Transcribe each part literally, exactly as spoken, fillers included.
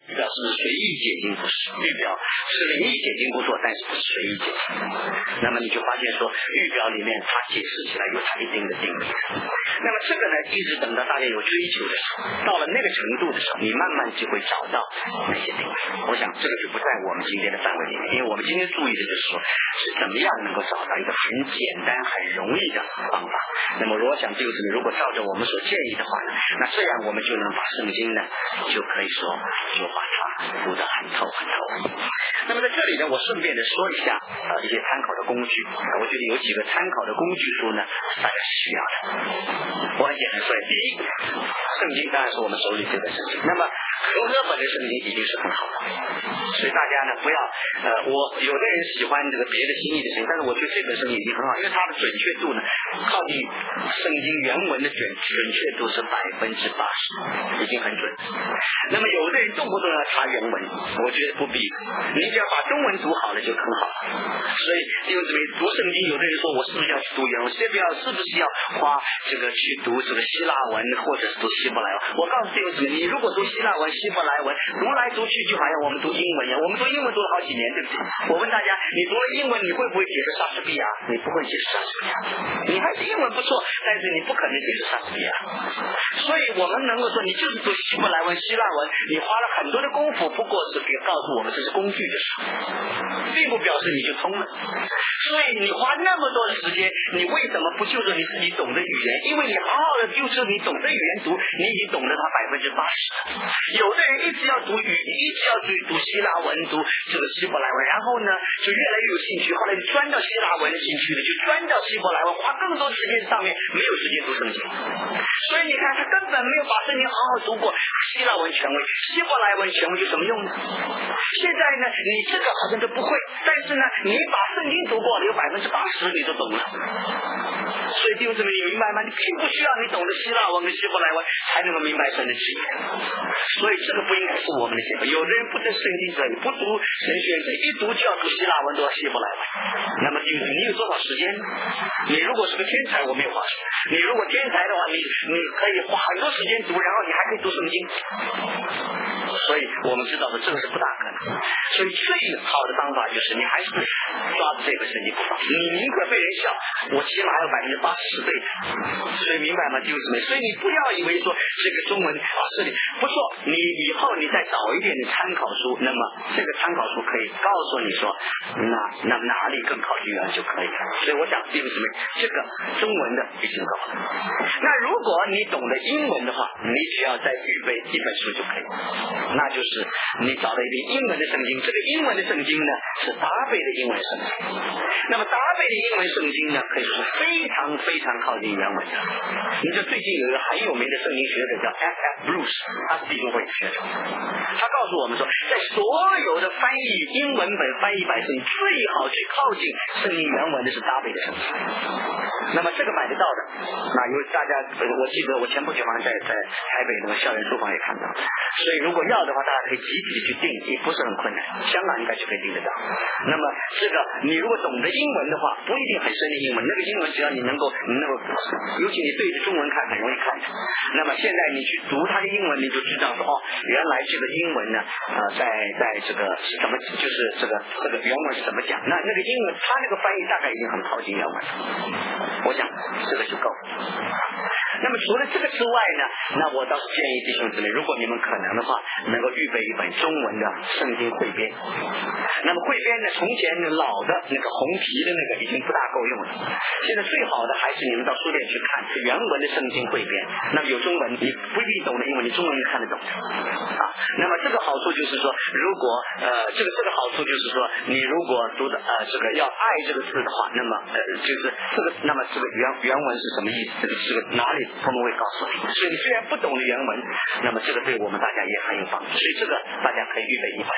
预表是随意解经，不是预表是灵异解经不错，但是不是随意解经。那么你就发现说，预表里面它解释起来有它一定的定义。那么这个呢，一直等到大家有追求的时候，到了那个程度的时候，你慢慢就会找到那些定义。我想这个就不在我们今天的范围里面，因为我们今天注意的就是说，是怎么样能够找到一个很简单、很容易的方法。那么我想就是如果照着我们所建议的话呢，那这样我们就能把圣经呢，就可以说就把它读得很透很透。那么在这里呢，我顺便的说一下呃一些参考的工具。我觉得有几个参考的工具书呢，大家是需要的。我很简单说，第一，圣经当然是我们手里这本圣经，那么和合本的圣经已经是很好的，所以大家呢不要呃，我有的人喜欢这个别的新译的圣经，但是我觉得这本圣经已经很好，因为它的准确度呢，靠近圣经原文的准准确度是百分之八十，已经很准。那么有的人动不动要查原文，我觉得不必，你只要把中文读好了就很好。所以弟兄姊妹读圣经，有的人说我是不是要去读原文，是不是要是不是要花这个去读这个希腊文或者是读希伯来文？我告诉弟兄姊妹，你如果读希腊文、希伯来文，读来读去就好像我们读英文一样，我们读英文读了好几年，对不对？我问大家，你读了英文，你会不会解释莎士比亚？你不会解释莎士比亚，你还是英文不错，但是你不可能解释莎士比亚。所以我们能够说，你就是读希伯来文、希腊文，你花了很多的功夫，不过是给告诉我们这是工具的事，并不表示你就通了。所以你花那么多的时间，你为什么不就着你自己懂得语言？因为你好好的就是你懂得语言读，你已经懂得它百分之八十。有的人一直要读语，一直要去读希腊文，读这个希伯来文，然后呢就越来越有兴趣，后来就钻到希腊文的兴趣了，就钻到希伯来文，花更多时间上面，没有时间读圣经。所以你看他根本没有把圣经好好读过，希腊文权威、希伯来文权威有什么用呢？现在呢你这个好像都不会，但是呢你把圣经读过了，有百分之八十你都懂了。所以弟兄姊妹，你明白吗？你并不需要你懂得希腊文跟希伯来文才能够明白神的旨意。所以这个不应该是我们的结果。有的人不读圣经者，不读神学者，一读就要读希腊文，读希伯来文。那么弟兄姊妹，你有多少时间？你如果是个天才，我没有话说。你如果天才的话，你你可以花很多时间读，然后你还可以读圣经。所以我们知道的这个是不大可能。所以最好的方法就是你还是抓住这本圣经不放，你宁可被人笑，我起码还有百分之八十对的。所以明白吗，弟兄姊妹？所以你不要以为说这个中文啊这里不错，你以后你再找一点的参考书，那么这个参考书可以告诉你说那那哪里更靠近原文就可以了。所以我想弟兄姊妹，这个中文的已经够了。那如果你懂得英文的话，你只要再预备一本书就可以，那就是你找了一个英文的圣经，这个英文的圣经呢是达贝的英文圣经。那么达贝的英文圣经呢，可以说是非常非常靠近原文的。你知道最近有一个很有名的圣经学者叫 F F Bruce， 他是地中会学者，他告诉我们说，在所有的翻译英文本翻译版圣经，最好去靠近圣经原文的是达贝的圣经。那么这个买得到的，那有大家，我记得我前不久好像在在台北那个校园书房也看到，所以如果要的话，大家可以集体去订，也不是很困难，香港应该就可以订得到。那么这个你如果懂得英文的话，不一定很深的英文，那个英文只要你能够你能够，尤其你对着中文看很容易看的。那么现在你去读它的英文，你就知道说哦，原来这个英文呢，呃，在在这个是怎么，就是这个这个原文是怎么讲？那那个英文它那个翻译大概已经很靠近原文了，我想这个就够了。那么除了这个之外呢，那我倒是建议弟兄姊妹，如果你们可能的话，能够预备一本中文的圣经汇编。那么汇编呢，从前老的那个红皮的那个已经不大够用了，现在最好的还是你们到书店去看是原文的圣经汇编。那么有中文，你不一定懂得英文，你中文你看得懂啊。那么这个好处就是说，如果呃这个这个好处就是说，你如果读的呃这个要爱这个字的话，那么呃就是这个，那么这个原原文是什么意思？这个这个哪里他们会告诉你。所以你虽然不懂的原文，那么这个对我们大家也很有帮助。所以这个大家可以预备一本。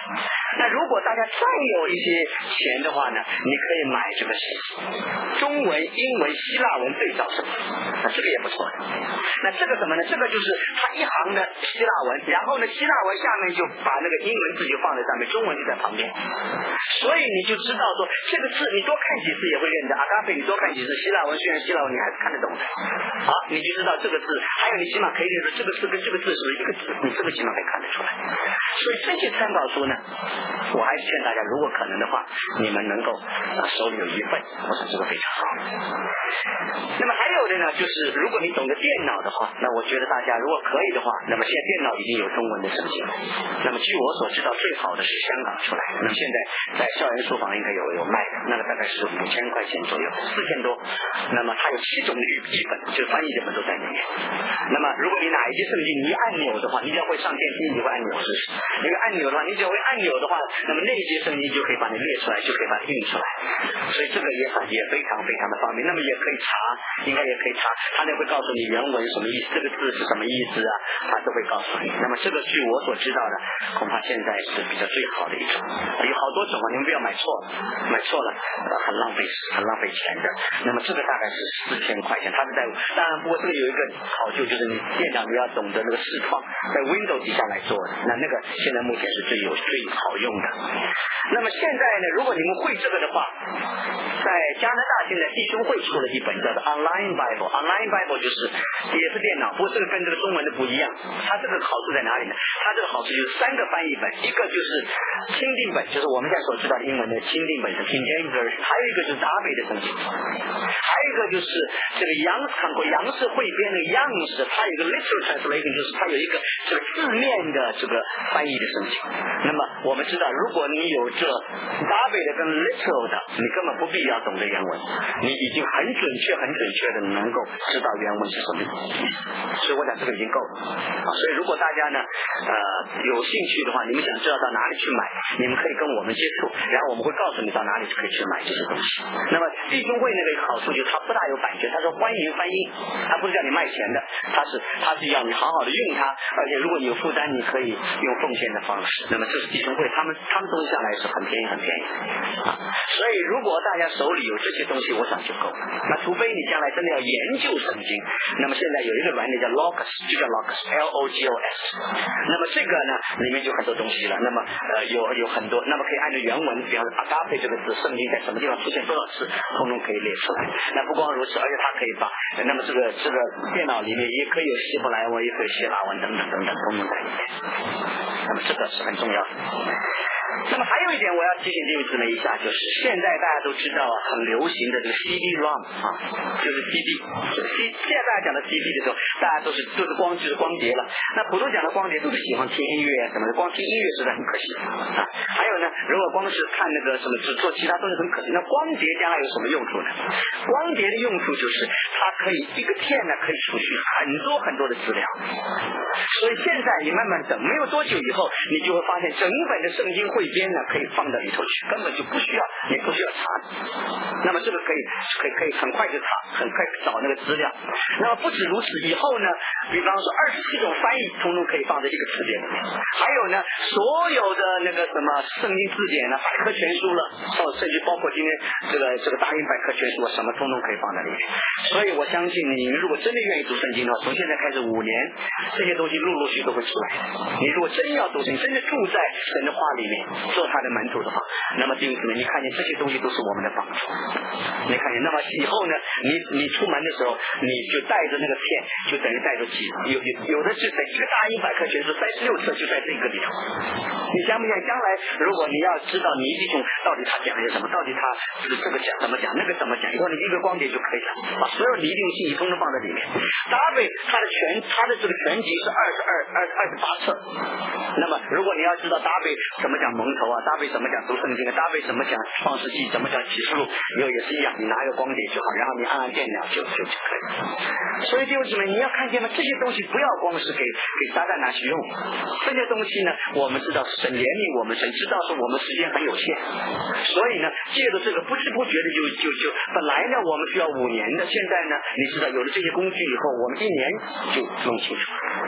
那如果大家再有一些钱的话呢，你可以买这个中文、英文、希腊文对照什么，那这个也不错的。那这个什么呢？这个就是它一行的希腊文，然后呢希腊文下面就把那个英文字就放在上面，中文就在旁边，所以你就知道说这个字你多看几次也会认得。阿嘎贝你多看几次，希腊文虽然希腊文你还是看得懂的，好，你就知道这个字，还有你起码可以认出这个字跟这个字是不是一个字，你这个起码可以看得出来。所以这些参考书呢，我还是劝大家，如果可能的话，你们能够啊手里有一份，我想这个非常好。那么还有的呢，就是如果你懂得电脑的话，那我觉得大家如果可以的话，那么现在电脑已经有中文的声音了。那么据我所知道，最好的是香港出来，那么现在在校园书房应该有有卖的，那个大概是五千块钱左右，四千多。那么它有七种的语译本，就是翻译的本都在里面。那么如果你哪一节圣经你一按钮的话，你只要会上电梯，你会按钮是一个按钮的话，你只要会按钮的话，那么那一节圣经就可以把你列出来，就可以把它印出来。所以这个也也非常非常的方便。那么也可以查，应该也可以查，他那会告诉你原文什么意思，这个字是什么意思啊，他都会告诉你。那么这个据我所知道的，恐怕现在是比较最好的一种，有好多种啊，你们不要买错，买错了很浪费很浪费钱的。那么这个大概是四千块钱，它是在当然不过这个有一个考究，就是你电脑你要懂得那个视窗，在 Windows 底下来做的，那那个现在目前是最有最好用的。那么现在呢，如果你们会这个的话，在加拿大现在弟兄会出了一本叫做 Online Bible， Online Bible 就是也是电脑，不过这个跟这个中文的不一样。它这个好处在哪里呢？它这个好处就是三个翻译本，一个就是钦定本，就是我们现在所知道的英文的钦定本是 King James Version， 还有一个就是达美的圣经，还有一个就是这个杨看过杨氏汇编的样式，它有一个 literal translation， 就是它有一个这个字面的这个翻译的圣经。那么我们知道，如果你有这达美的跟 literal 的，你根本不必要懂得原文，你已经很准确很准确的能够知道原文是什么意思。所以我想这个已经够了啊。所以如果大家呢呃有兴趣的话，你们想知道到哪里去买，你们可以跟我们接触，然后我们会告诉你到哪里可以去买这些东西。那么弟兄会那个好处就是它不大有版权，他说欢迎翻译，他不是叫你卖钱的，他是他是要你好好的用它，而且如果你有负担，你可以用奉献的方式。那么这是弟兄会他们他们东西下来是很便宜很便宜啊。所以如果大家手里有这些东西，我想就够了。那除非你将来真的要研究圣经，那么现在有一个软件叫 Logos， 就叫 Logos L O G O S。 那么这个呢里面就很多东西了，那么呃有有很多，那么可以按照原文，比方说 agape 这个字，圣经在什么地方出现多少次，通通可以列出来。那不光如此，而且它可以把那么这个这个电脑里面也可以有希伯来文，也可以希腊文等等等等，通通在里面。那么这个是很重要的。那么还有一点我要提醒弟兄姊妹一下，就是现在大家都知道啊，很流行的这个 C D ROM 啊，就是 C D。C 现在大家讲的 C D 的时候，大家都是都是光就是光碟了。那普通讲的光碟都是喜欢听音乐啊什么的，光听音乐实在很可惜啊。还有呢，如果光是看那个什么只做其他东西很可惜。那光碟将来有什么用处呢？光碟的用处就是它可以一个片呢可以储蓄很多很多的资料。所以现在你慢慢等，没有多久以后，你就会发现整本的圣经汇编呢可以放到里头去，根本就不需要你不需要查。那么这个可以可以可以很快就查，很快找那个资料。那么不止如此，以后呢，比方说二十七种翻译，通通可以放在一个词典里面。还有呢，所有的那个什么圣经字典呢、百科全书了，甚至包括今天这个这个大英百科全书，什么通通可以放在里面。所以我相信你们如果真的愿意读圣经的话，从现在开始五年，这些东西陆陆续续都会出来的。你如果真要读圣经，真的住在神的话里面，做他的门徒的话，那么弟兄姊妹，你看见这些东西都是我们的帮助。你看见，那么以后呢，你你出门的时候，你就带着那个片，就等于带着几有有有的是在一个大英百科全书三十六册就在这个里头。你想不想将来如果你要知道尼基兄到底他讲些什么，到底他这个这个讲怎么讲，那个怎么讲，以后你一个光碟就可以了，把所有拟定信息通通放在里面。大卫他的全他的这个全集是二十二二二十八册。那么如果你要知道大卫怎么讲蒙头啊，大卫怎么讲读圣经啊，大卫怎么讲创世纪，怎么讲启示录，以后也是一样，你拿一个光碟就好，然后你按按电脑就就就可以。所以弟兄姊妹，你要看见吗？这些东西不要光是给给撒旦拿去用，这些东西呢，我们知道神怜悯我们，神知道说我们时间很有限，所以呢，借着这个不知不觉的就就就本来呢我们需要五年的，现在呢，你知道有了这些工具以后，我们一年就弄清楚。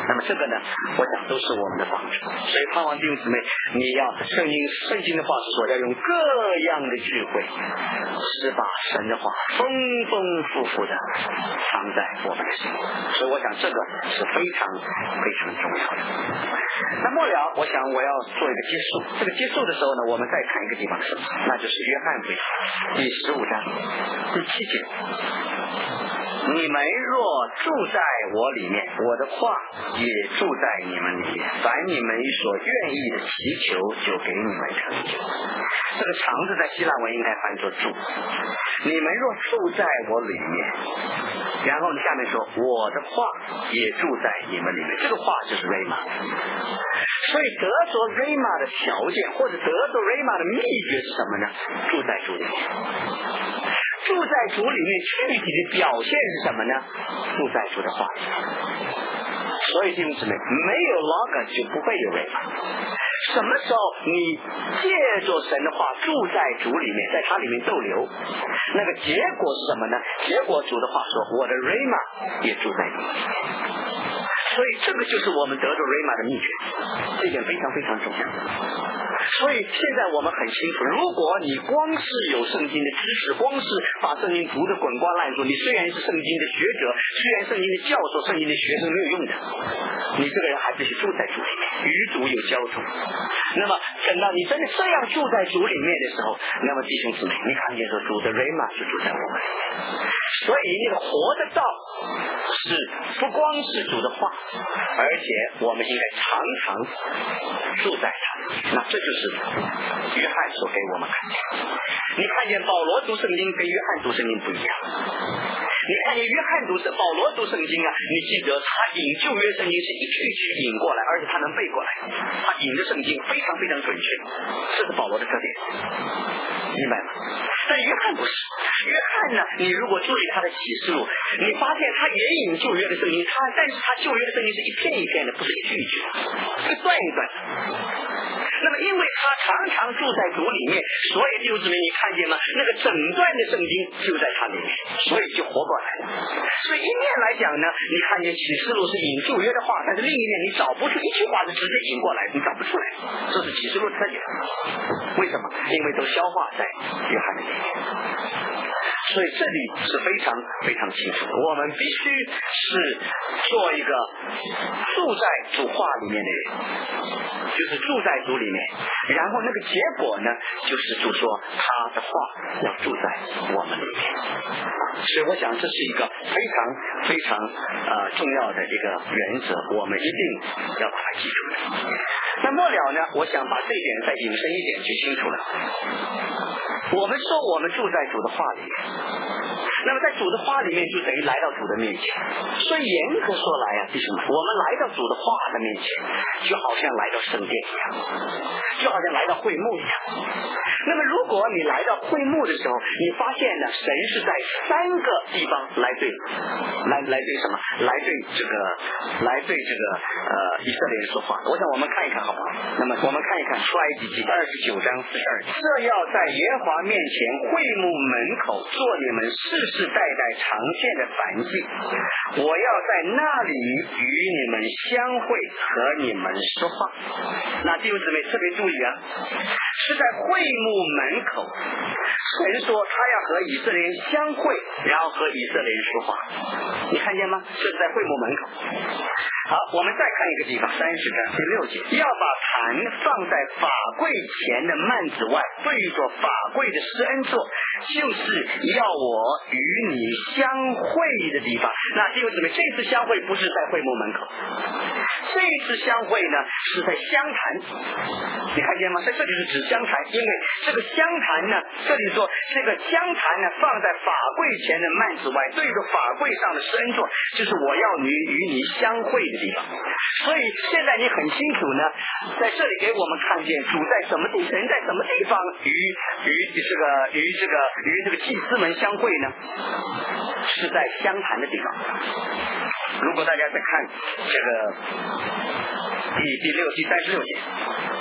那么这个呢，我想都是我们的帮助。所以盼望弟兄姊妹，你要圣经圣经的话是说，要用各样的智慧，是把神的话丰丰富富的藏在我们的心里。所以我想这个是非常非常重要的。那末了，我想我要做一个结束。这个结束的时候呢，我们再看一个地方，那就是约翰福音第十五章第七节。你们若住在我里面，我的话也住在你们里面，凡你们所愿意的祈求，就给你们成就。这个常字在希腊文应该翻作住。你们若住在我里面，然后下面说我的话也住在你们里面，这个话就是 Rhema。 所以得着 Rhema 的条件，或者得着 Rhema 的秘诀是什么呢？住在主里面。住在主里面具体的表现是什么呢？住在主的话里。所以弟兄姊妹，没有 logos 就不会有 Rhema。什么时候你借着神的话住在主里面，在它里面逗留，那个结果是什么呢？结果主的话说，我的 Rhema 也住在你里面。所以这个就是我们得着 Rhema 的秘诀，这一点非常非常重要。所以现在我们很清楚，如果你光是有圣经的知识，光是把圣经读得滚瓜烂熟，你虽然是圣经的学者，虽然圣经的教授，圣经的学生没有用的，你这个人还必须住在主里面，与主有交通。那么等到你真的这样住在主里面的时候，那么弟兄姊妹，你看见说主的 Rhema 就住在我们里面。所以那个活的道是不光是主的话，而且我们应该常常住在它。那这就是约翰所给我们看见。你看见保罗读圣经跟约翰读圣经不一样。你看见约翰读圣保罗读圣经啊，你记得他引旧约圣经是一句一句引过来，而且他能背过来，他引的圣经非常非常准确，这是保罗的特点，明白吗？但约翰不是。约翰呢，你如果注意他的启示录，你发现他也引旧约的圣经，他但是他旧约的圣经是一片一片的，不是一句一句的，一段一段。那么因为他常常住在主里面，所以弟兄姊妹，你看见吗？那个整段的圣经就在他里面，所以就活过来了。所以一面来讲呢，你看见启示录是引旧约的话，但是另一面你找不出一句话是直接引过来，你找不出来，这是启示录的特点。为什么？因为都消化在约翰的里面。所以这里是非常非常清楚的，我们必须是做一个住在主话里面的人，就是住在主里面，然后那个结果呢，就是主说他的话要住在我们里面。所以我想这是一个非常非常呃重要的一个原则，我们一定要把它记住的。那末了呢，我想把这一点再引申一点就清楚了。我们说我们住在主的话里面，那么在主的话里面就等于来到主的面前。所以严格说来啊，弟兄们，我们来到主的话的面前，就好像来到圣殿一样，就好像来到会幕一样。那么如果你来到会幕的时候，你发现呢，神是在三个地方来对来来对什么来对这个来对这个呃以色列人说话。我想我们看一看好不好？那么我们看一看出埃及记二十九章四十二节，这要在耶和华面前会幕门口做你们世世代代常见的燔祭，我要在那里与你们相会，和你们说话。那弟兄姊妹特别注意啊，是在会幕门口，神说他要和以色列人相会，然后和以色列人说话，你看见吗？这是在会幕门口。好，我们再看一个地方，三十章第六节，要把坛放在法柜前的幔子外，对着法柜的施恩座，就是要我与你相会的地方。那弟兄姊妹，这次相会不是在会幕门口，这次相会呢是在香坛，你看见吗？在这里是指香坛，因为这个香坛呢，这里说这个香坛呢放在法柜前的幔子外，对着法柜上的施恩座，就是我要你与你相会的地方。所以现在你很清楚呢，在这里给我们看见主在什么地，神在什么地方与与这个与这个与这个祭司们相会呢？是在香坛的地方。如果大家再看这个第第六第三十六节，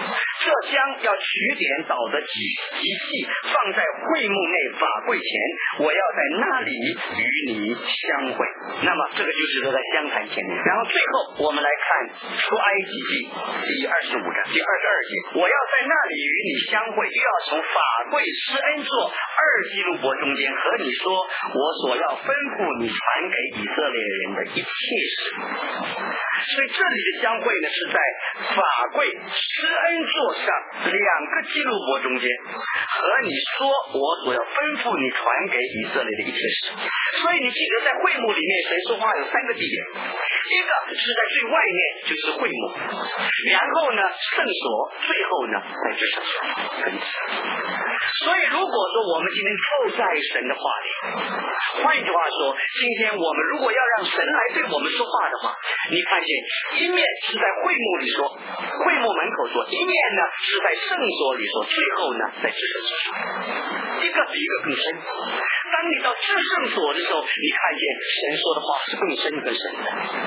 这将要取点倒的祭祭器放在会幕内法柜前，我要在那里与你相会。那么这个就是说在相谈前面。然后最后我们来看出埃及记第二十五章第二十二节，我要在那里与你相会，又要从法柜施恩座二基路伯中间和你说我所要吩咐你传给以色列人的一切事。所以这里的相会呢，是在法柜施恩座上两个基路伯中间和你说我所要吩咐你传给以色列的一切事。所以你记得在会幕里面神说话有三个地点，一个是在最外面，就是会幕，然后呢圣所，最后呢在至圣所。所以如果说我们今天住在神的话里，换句话说，今天我们如果要让神来对我们说话的话，你看见一面是在会幕里说，会幕门口说，一面呢是在圣所里说，最后呢在至圣所说，一个比一个更深。当你到至圣所的时候，你看见神说的话是更深更深的。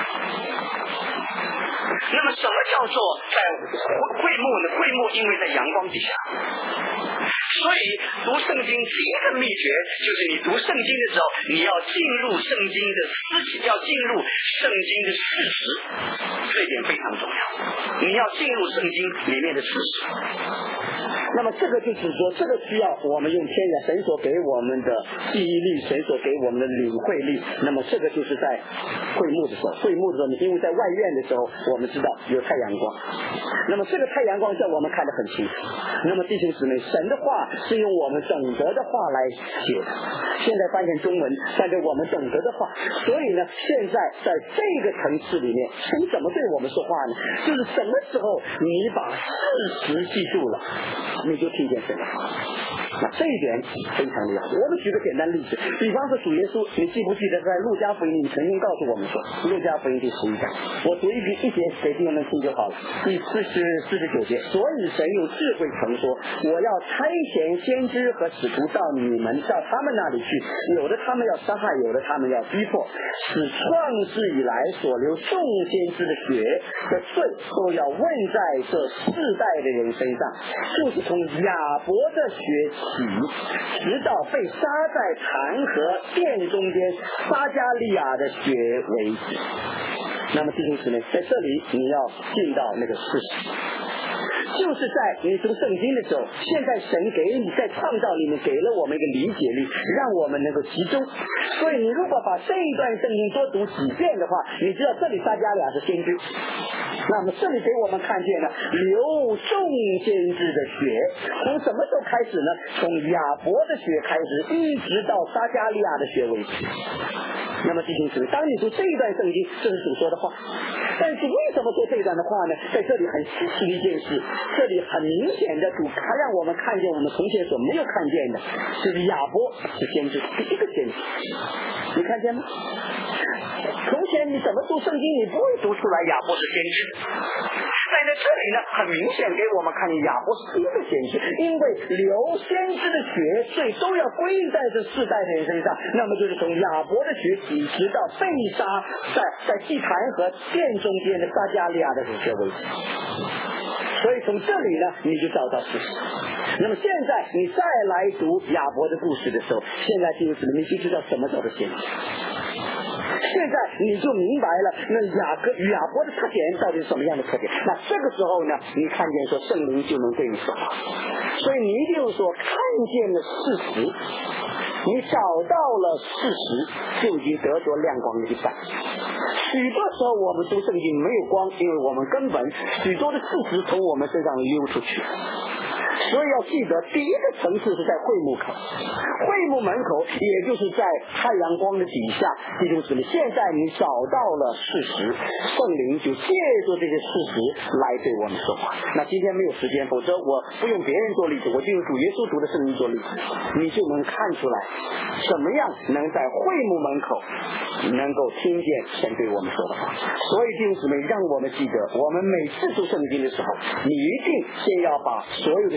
那么什么叫做在会幕呢？会幕因为在阳光底下，所以读圣经第一个秘诀就是你读圣经的时候，你要进入圣经的思想，要进入圣经的事实，这一点非常重要。你要进入圣经里面的事实。 那么这个就是说，这个需要我们用天然神所给我们的记忆力，神所给我们的领会力。那么这个就是在会幕的时候，会幕的时候，因为在外院的时候，我们知道有太阳光，那么这个太阳光在我们看得很清楚。那么弟兄姊妹，神的话是用我们整德的话来写的，现在翻成中文，翻成我们整德的话。所以呢，现在在这个层次里面，神怎么对我们说话呢？就是什么时候你把事实记住了，你就听见神的话。那这一点非常厉害。我们举个简单例子，比方说主耶稣，你记不记得在路加福音里曾经告诉我们说，路加福音第十一章，我读一句一节给弟兄们听就好了。第四十四十九节，所以神用智慧曾说，我要差遣先知和使徒到你们到他们那里去，有的他们要杀害，有的他们要逼迫，使创世以来所流众先知的血的罪都要问在这世代的人身上，就是从亚伯的血起，直到被杀在坛和殿中间撒加利亚的血为止。那么弟兄姊妹，在这里你要进到那个事实，就是在你读圣经的时候，现在神给你在创造里面给了我们一个理解力，让我们能够集中。所以你如果把这一段圣经多读几遍的话，你知道这里撒加利亚是先知，那么这里给我们看见了流众先知的血，从什么时候开始呢？从亚伯的血开始，一直到撒加利亚的血为止。那么弟兄姊妹，当你读这一段圣经，这是主说的话。但是为什么说这一段的话呢？在这里很稀奇的一件事，这里很明显的主他让我们看见我们从前所没有看见的，就是亚伯是先知，第一个先知，你看见吗？从前你怎么读圣经，你不会读出来亚伯是先知，但在这里呢，很明显给我们看见亚伯是第一个先知，因为流先知的血税都要归在这世代的人身上，那么就是从亚伯的血起，直到被杀在在祭坛和殿中间的撒加利亚的血为止。所以从这里呢，你就找到事实。那么现在你再来读亚伯的故事的时候，现在就是你就知道什么叫做先知。现在你就明白了，那雅各亚伯的特点到底是什么样的特点？那这个时候呢，你看见说圣灵就能对你说话，所以你一定说看见了事实，你找到了事实，就已经得着亮光的一半。许多时候我们读圣经没有光，因为我们根本许多的事实从我们身上溜出去。所以要记得，第一个层次是在会幕口，会幕门口，也就是在太阳光的底下。弟兄姊妹，现在你找到了事实，圣灵就借助这些事实来对我们说话。那今天没有时间，否则我不用别人做例子，我就用主耶稣读的圣经做例子，你就能看出来什么样能在会幕门口能够听见神对我们说的话。所以弟兄姊妹，让我们记得，我们每次读圣经的时候，你一定先要把所有的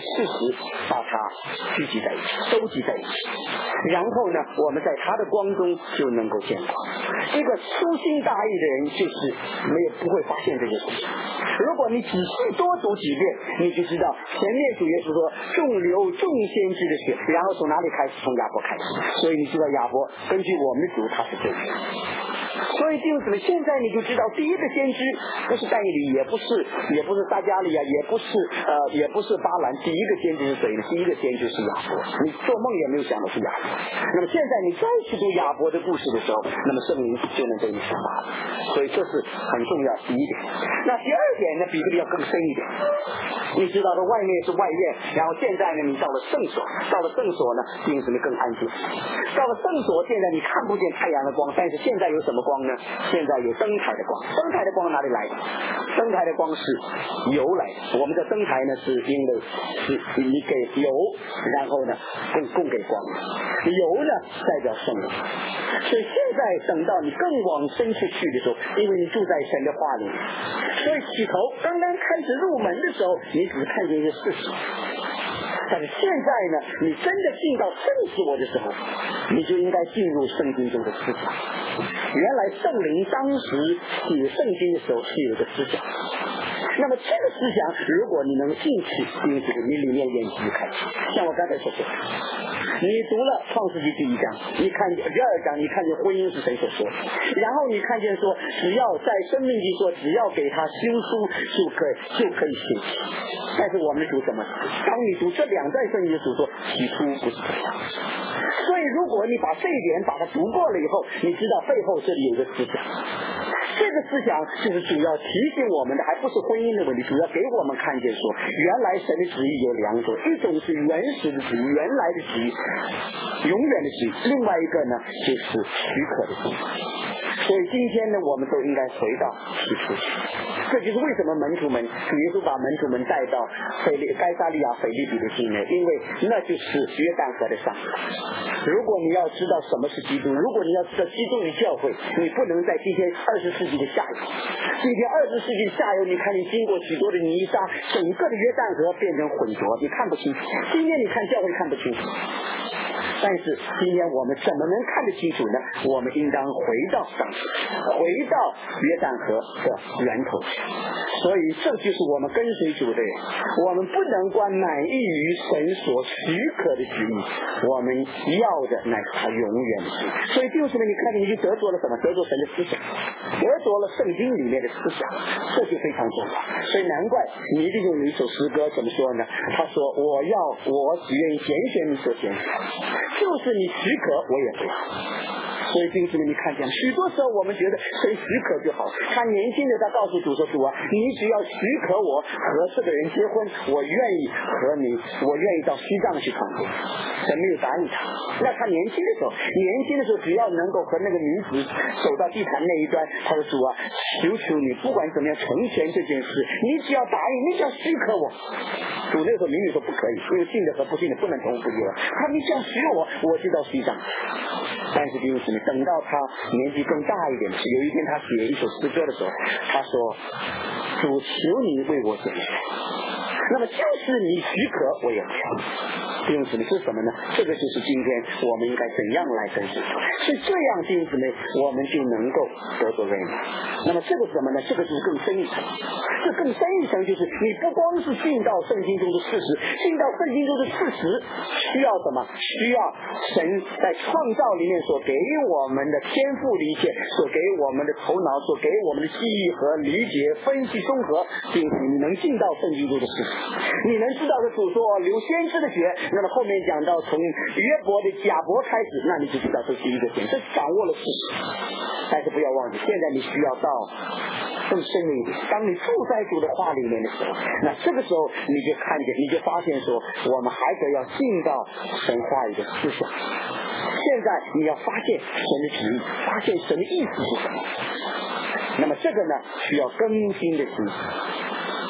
事实把它聚集在一起，收集在一起，然后呢，我们在他的光中就能够见光。一个粗心大意的人就是没有不会发现这些事情。如果你仔细多读几遍，你就知道前面主耶稣说众流众先知的血，然后从哪里开始？从亚伯开始。所以你知道亚伯根据我们的主他是真的。所以弟兄姊妹，现在你就知道第一个先知不是但以理，也不是也不是撒迦利亚，也不是呃也不是巴兰，第一个先知是谁呢？第一个先知是亚伯。你做梦也没有想到是亚伯。那么现在你再去读亚伯的故事的时候，那么圣灵就能被你启发了。所以这是很重要第一点。那第二点呢，比这个要更深一点。你知道的外面是外院，然后现在呢你到了圣所，到了圣所呢弟兄姊妹更安静。到了圣所，现在你看不见太阳的光，但是现在有什么光呢？现在有灯台的光。灯台的光哪里来的？灯台的光是油来的。我们的灯台呢是因为是你给油，然后呢供供给光。油呢代表圣灵。所以现在等到你更往深处去的时候，因为你住在神的话里，所以起头刚刚开始入门的时候，你只看见一个事实。但是现在呢，你真的进到圣所的时候，你就应该进入圣经中的思想。原来圣灵当时写圣经的时候是有一个思想，那么这个思想如果你能进去，因此你里面眼睛就开启。像我刚才所说，你读了创世纪第一章，你看见第二章，你看见婚姻是谁所说的，然后你看见说只要在生命记说只要给他修书就可以就可以写起。但是我们读什么？当你读这两段圣经的主说起初不是这样。所以如果你把这一点把它读过了以后，你知道背后这里有一个思想。这个思想就是主要提醒我们的，还不是婚姻的问题，主要给我们看见说原来神的旨意有两种，一种是原始的旨意，原来的旨意，永远的旨意，另外一个呢就是许可的旨意。所以今天呢我们都应该回到起初去。这就是为什么门徒们主耶稣把门徒们带到腓利该撒利亚腓利比的境内，因为那就是约旦河的上游。如果你要知道什么是基督，如果你要知道基督与教会，你不能在今天二十世纪的下游。今天二十世纪的下游，你看你经过许多的泥沙，整个的约旦河变成浑浊，你看不清楚。今天你看教会看不清楚。但是今天我们怎么能看得清楚呢？我们应当回到上去，回到约旦河的源头去。所以这就是我们跟随主的人，我们不能光满意于神所许可的旨意，我们要的乃是他永远的旨意。所以弟兄们，你看你就得着了什么？得着神的思想，得着了圣经里面的思想，这就非常重要。所以难怪你利用一首诗歌怎么说呢？他说我要我只愿意拣选你所拣选，就是你许可我也不要。所以弟兄们，你看见许多时候我们觉得谁许可就好。他年轻的他告诉主说，主啊，你只要许可我和这个人结婚，我愿意和你，我愿意到西藏去传福音。神没有答应他。那他年轻的时候，年轻的时候只要能够和那个女子走到地坛那一端，他说主啊，求求你不管怎么样成全这件事，你只要答应，你只要许可我。主那时候明明说不可以，因为信的和不信的不能同步结合。他你只要许我，我就到西藏。但是弟兄姊妹，等到他年纪更大一点，有一天他写一首诗歌的时候，他说主求你为我拣选，那么就是你许可我也不要。弟兄姊妹是什么呢？这个就是今天我们应该怎样来跟随。所以这样弟兄姊妹我们就能够得着认识。那么这个是什么呢？这个就是更深一层。这更深一层就是你不光是信到圣经中的事实，信到圣经中的事实需要什么？需要神在创造里面所给我们的天赋的一切，所给我们的头脑，所给我们的记忆和理解分析综合。弟兄姊妹，你能信到圣经中的事实，你能知道的主说流先知的血，那么后面讲到从约伯的亚伯开始，那你就知道这是一个点，这掌握了事实。但是不要忘记，现在你需要到更深的一点。当你住在主的话里面的时候，那这个时候你就看见，你就发现说，我们还得要进到神话语的思想。现在你要发现神的旨意，发现神的意思是什么。那么这个呢，需要更新的心思。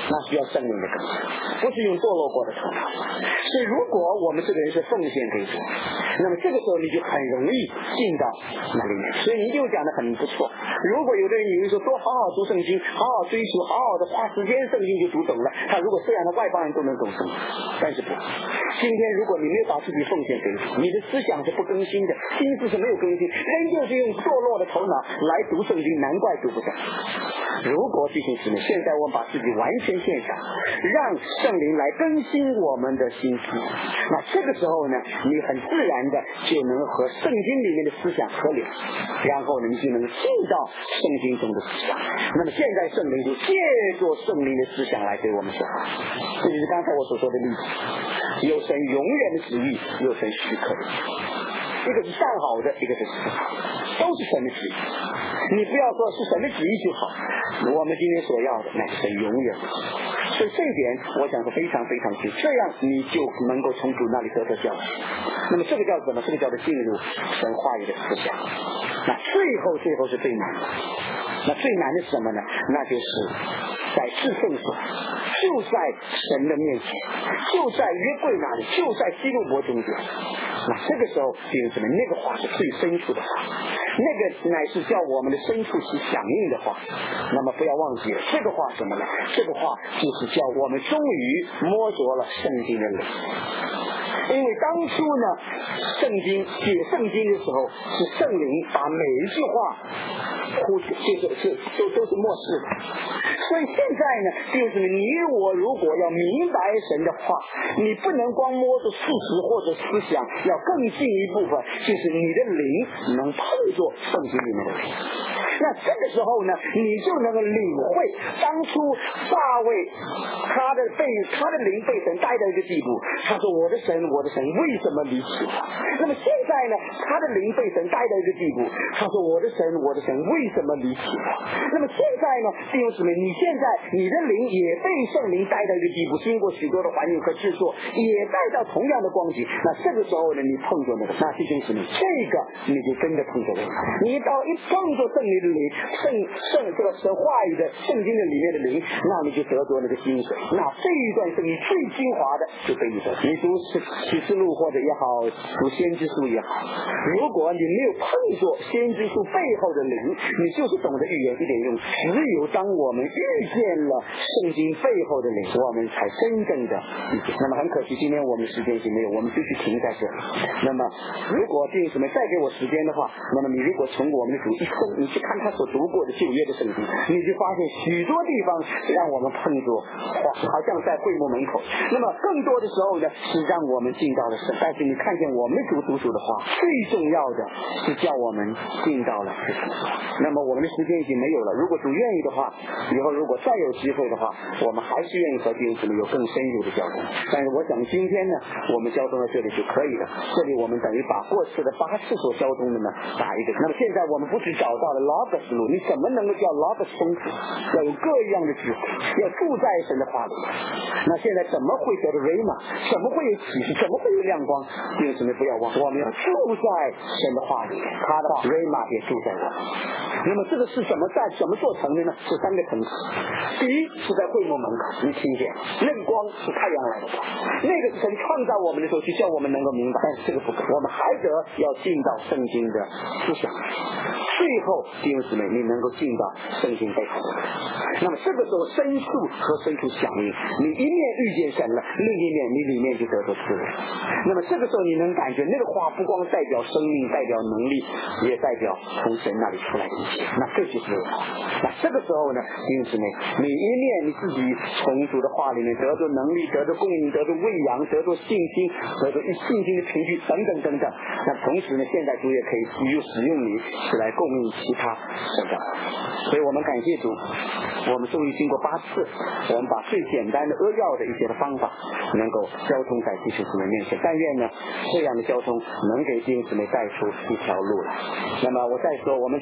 那需要圣灵的更新，不是用堕落过的头脑。所以如果我们这个人是奉献给主，那么这个时候你就很容易进到那里面。所以你就讲得很不错。如果有的人以为说多好好读圣经，好好追求，好好的花时间圣经就读懂了，他如果这样的外邦人都能懂圣经，但是不，今天如果你没有把自己奉献给主，你的思想是不更新的，心思是没有更新，仍旧是用堕落的头脑来读圣经，难怪读不懂。如果弟兄姊妹，现在我们把自己完全献上，让圣灵来更新我们的心思，那这个时候呢，你很自然的就能和圣经里面的思想合流，然后呢，你就能进到圣经中的思想。那么现在圣灵就借助圣灵的思想来对我们说话，这就是刚才我所说的例子，有神永远的旨意，有神许可的旨意，一个是上好的，一个是次好的，都是神的旨意。你不要说是神的旨意就好，我们今天所要的乃是神永远的旨意。所以这一点我想是非常非常清楚，这样你就能够从主那里得到教训。那么这个叫什么？这个叫做进入神话语的思想。那最后最后是最难的，那最难的是什么呢？那就是在至圣所，就在神的面前，就在约柜那里，就在基路伯中间。那这个时候弟兄姊妹，那个话是最深处的话，那个乃是叫我们的深处去响应的话。那么不要忘记了，这个话什么呢？这个话就是叫我们终于摸着了圣经的灵。因为当初呢，圣经写圣经的时候，是圣灵把每一句话呼就是是都都是漠视的。所以现在呢，就是你我如果要明白神的话，你不能光摸着事实或者思想，要更进一部分，就是你的灵能碰着圣经里面的灵。那这个时候呢，你就能够领会当初大卫他的被他的灵被神带到一个地步，他说我的神我的神为什么离弃我？那么现在呢，他的灵被神带到一个地步，他说我的神我的神为什么离弃我？那么现在呢，弟兄姊妹，你现在你的灵也被圣灵带到一个地步，经过许多的环境和制作，也带到同样的光景。那这个时候呢，你碰着那个，那弟兄姊妹，这个你就真的碰着了。你到一碰着圣灵的灵，圣圣这个神话语的圣经的里面的灵，那你就得着那个精髓。那这一段是你最精华的，就被你得。你读启示录或者也好，读先知书也好，如果你没有碰着先知书背后的灵，你就是懂得预言一点用。只有当我们遇见了圣经背后的灵，我们才真正的遇见。那么很可惜，今天我们时间已经没有，我们必须停在这里。那么如果弟兄姊妹再给我时间的话，那么你如果从我们的主一生，你去看他所读过的旧约的圣经，你就发现许多地方让我们碰着，好像在会幕门口。那么更多的时候呢，是让我们进到了神。但是你看见我们主读主的话，最重要的是叫我们进到了神。那么我们的时间已经没有了，如果主愿意的话，以后如果再有机会的话，我们还是愿意和弟兄姊妹有更深入的交通。但是我想今天呢，我们交通到这里就可以了。这里我们等于把过去的八次所交通的呢打一个。那么现在我们不是找到了 Logos 路，你怎么能够叫 Logos 丰富？要有各样的智慧，要住在神的话里。那现在怎么会得到 Rhema？ 怎么会有启示？怎么会有亮光？弟兄姊妹不要忘，我们要住在神的话里，他的 Rhema 也住在我们。那么这个是怎么在怎么做成的呢？是三个层次。第一是在会幕门口，你听见那个光是太阳来的光，那个是神创造我们的时候就叫我们能够明白。但是这个不够，我们还得要进到圣经的思想。最后弟兄姊妹，你能够进到圣经背后的。那么这个时候深处和深处响应，你一面遇见神了，另一面你里面就得到滋润。那么这个时候你能感觉那个话不光代表生命，代表能力，也代表从神那里出来的一切。那这就是话。那这个时候呢，弟兄姊妹，你一面你自己从主的话里面得到能力，得到供应，得到喂养，得到信心，得到信心的凭据等等等等。那同时呢，现在主也可以又使用你是来供应其他神的。所以我们感谢主，我们终于经过八次，我们把最简单的扼要的一些的方法能够交通在弟兄姊妹面前。但愿呢，这样的交通能给弟兄姊妹带出一条路来。那么我再说，我们讲过了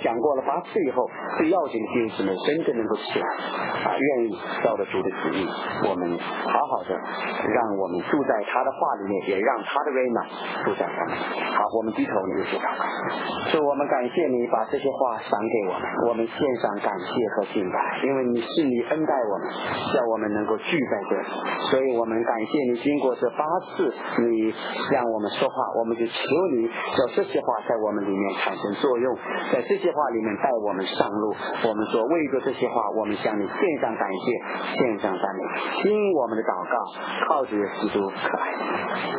把最后最要紧的弟兄姊妹真正能够起来啊，愿意照着主的旨意，我们好好的让我们住在他的话里面，也让他的 rhema 住在我们。好，我们低头一起祷告。主，我们感谢你把这些话赏给我们，我们献上感谢和敬拜，因为你是你恩待我们，叫我们能够聚在这里，所以我们感谢你，经过这八次你让我们说话，我们就求你叫这些话在我们里面产生作用，在这些话里面带我们上路。我们说为着这些话，我们向你献上感谢，献上赞美，听我们的祷告，靠着耶稣基督可爱的